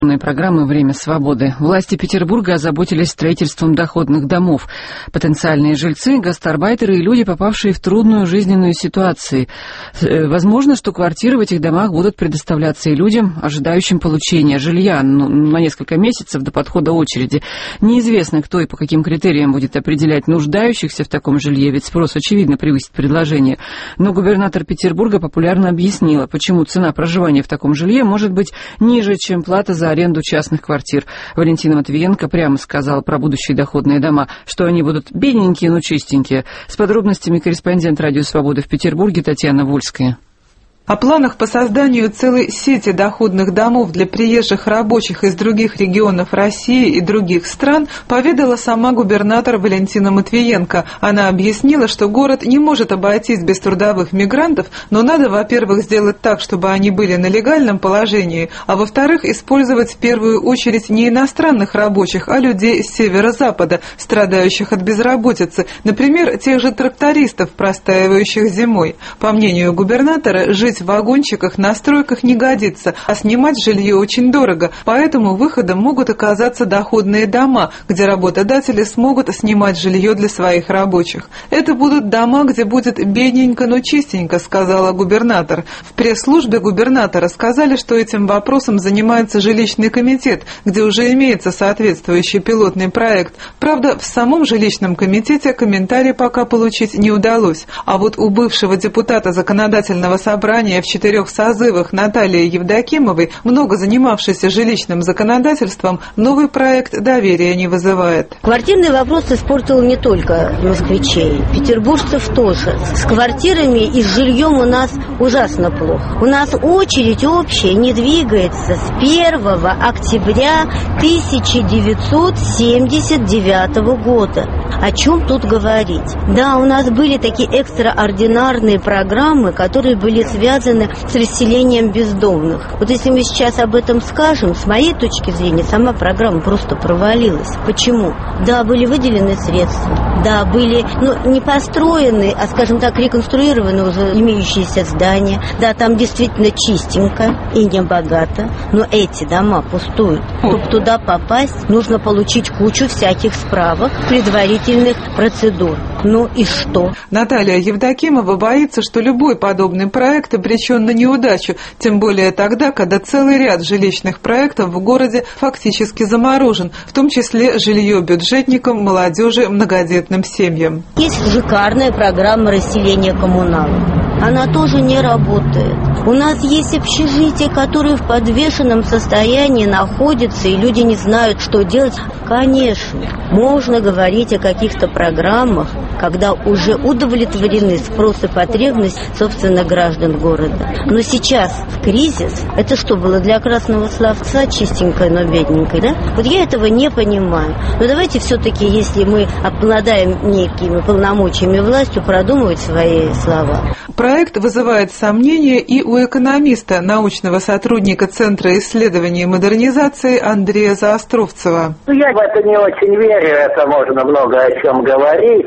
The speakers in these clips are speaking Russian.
Программы «Время свободы». Власти Петербурга озаботились строительством доходных домов. Потенциальные жильцы, гастарбайтеры и люди, попавшие в трудную жизненную ситуацию. Возможно, что квартиры в этих домах будут предоставляться и людям, ожидающим получения жилья на несколько месяцев до подхода очереди. Неизвестно, кто и по каким критериям будет определять нуждающихся в таком жилье, ведь спрос, очевидно, превысит предложение. Но губернатор Петербурга популярно объяснила, почему цена проживания в таком жилье может быть ниже, чем плата за аренду частных квартир. Валентина Матвиенко прямо сказала про будущие доходные дома, что они будут бедненькие, но чистенькие. С подробностями корреспондент «Радио Свобода» в Петербурге Татьяна Вольская. О планах по созданию целой сети доходных домов для приезжих рабочих из других регионов России и других стран поведала сама губернатор Валентина Матвиенко. Она объяснила, что город не может обойтись без трудовых мигрантов, но надо, во-первых, сделать так, чтобы они были на легальном положении, а во-вторых, использовать в первую очередь не иностранных рабочих, а людей с северо-запада, страдающих от безработицы, например, тех же трактористов, простаивающих зимой. По мнению губернатора, жить в вагончиках на стройках не годится, а снимать жилье очень дорого, поэтому выходом могут оказаться доходные дома, где работодатели смогут снимать жилье для своих рабочих. Это будут дома, где будет бедненько, но чистенько, сказала губернатор. В пресс-службе губернатора сказали, что этим вопросом занимается жилищный комитет, где уже имеется соответствующий пилотный проект. Правда, в самом жилищном комитете комментарий пока получить не удалось. А вот у бывшего депутата законодательного собрания в 4 созывах Натальи Евдокимовой, много занимавшейся жилищным законодательством, новый проект доверия не вызывает. Квартирный вопрос испортил не только москвичей, петербуржцев тоже. С квартирами и с жильем у нас ужасно плохо. У нас очередь общая не двигается с 1 октября 1979 года. О чем тут говорить? Да, у нас были такие экстраординарные программы, которые были связаны с расселением бездомных. Вот если мы сейчас об этом скажем, с моей точки зрения, сама программа просто провалилась. Почему? Да, были выделены средства, да, были, не построены, а, скажем так, реконструированы уже имеющиеся здания, да, там действительно чистенько и не богато, но эти дома пустуют. Чтобы туда попасть, нужно получить кучу всяких справок, предварительных процедур. Ну и что? Наталья Евдокимова боится, что любой подобный проект обречен на неудачу, тем более тогда, когда целый ряд жилищных проектов в городе фактически заморожен, в том числе жилье бюджетникам, молодежи, многодетным семьям. Есть шикарная программа расселения коммуналов. Она тоже не работает. У нас есть общежития, которые в подвешенном состоянии находятся, и люди не знают, что делать. Конечно, можно говорить о каких-то программах, когда уже удовлетворены спрос и потребность, собственно, граждан города. Но сейчас, в кризис, это что было для красного словца, чистенькое, но бедненькое, да? Вот я этого не понимаю. Но давайте все-таки, если мы обладаем некими полномочиями властью, продумывать свои слова. Проект вызывает сомнения и у экономиста, научного сотрудника Центра исследований и модернизации Андрея Заостровцева. Я в это не очень верю, это можно много о чем говорить,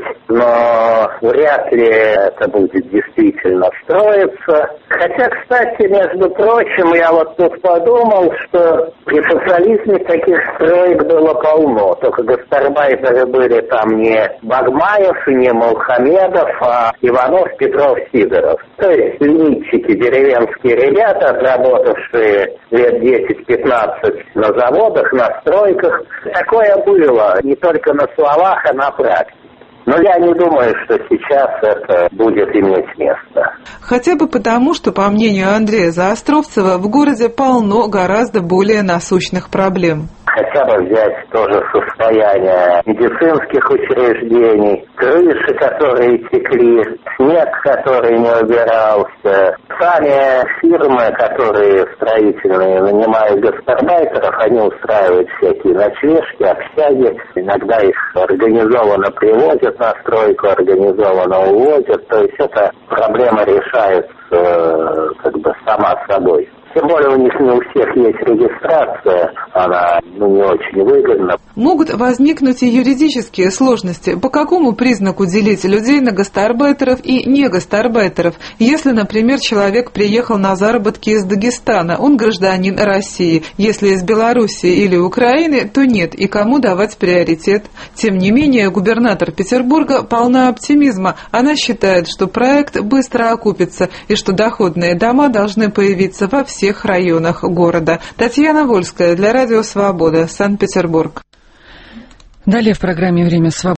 но вряд ли это будет действительно строиться. Хотя, кстати, между прочим, я вот тут подумал, что при социализме таких строек было полно, только гастарбайтеры были там не Багмаев, не Молхамедов, а Иванов, Петров, Сидоров. То есть лимитчики, деревенские ребята, отработавшие лет 10-15 на заводах, на стройках. Такое было не только на словах, а на практике. Но я не думаю, что сейчас это будет иметь место. Хотя бы потому, что, по мнению Андрея Заостровцева, в городе полно гораздо более насущных проблем. Хотя бы взять тоже состояние медицинских учреждений, крыши, которые текли, снег, который не убирался. Сами фирмы, которые строительные, нанимают гастарбайтеров, они устраивают всякие ночлежки, общаги. Иногда их организованно привозят на стройку, организованно увозят. То есть эта проблема решается сама собой. Тем более у них не у всех есть регистрация, она не очень выгодна. Могут возникнуть и юридические сложности. По какому признаку делить людей на гастарбайтеров и не гастарбайтеров? Если, например, человек приехал на заработки из Дагестана, он гражданин России. Если из Белоруссии или Украины, то нет. И кому давать приоритет? Тем не менее, губернатор Петербурга полна оптимизма. Она считает, что проект быстро окупится и что доходные дома должны появиться во всех районах города. Татьяна Вольская для Радио Свобода, Санкт-Петербург. Далее в программе «Время свободы».